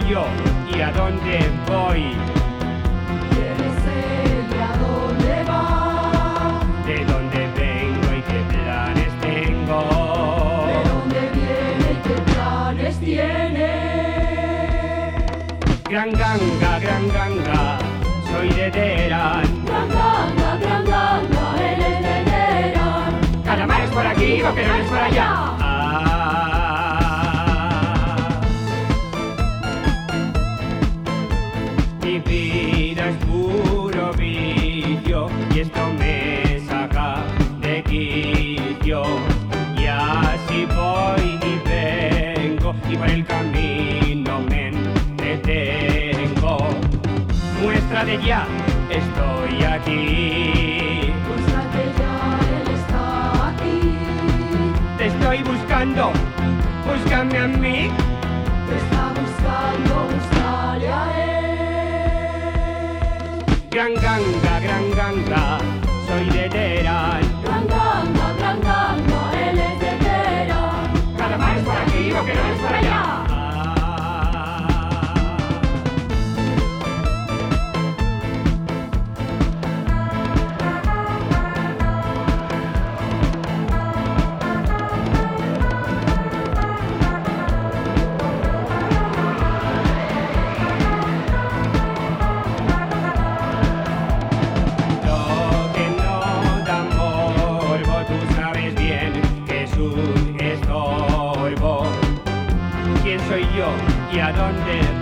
yo y a dónde voy? ¿Quién es él y a dónde va? ¿De dónde vengo y qué planes tengo? ¿De dónde viene y qué planes tiene? Gran ganga, soy de Teherán. Gran ganga, él es de Teherán. Calamares por aquí, boquerones por allá. Mi vida es puro vicio y esto me saca de quicio. Y así voy y vengo y por el camino me entretengo. Muestra de ya, estoy aquí. Muéstrate ya, él está aquí. Te estoy buscando, búscame a mí. Te está buscando, búscale a él. Gran ganga, soy de Teherán. Gran ganga, él es de Teherán. Calamares por aquí, boquerones por allá. ¿Quién soy yo y a dónde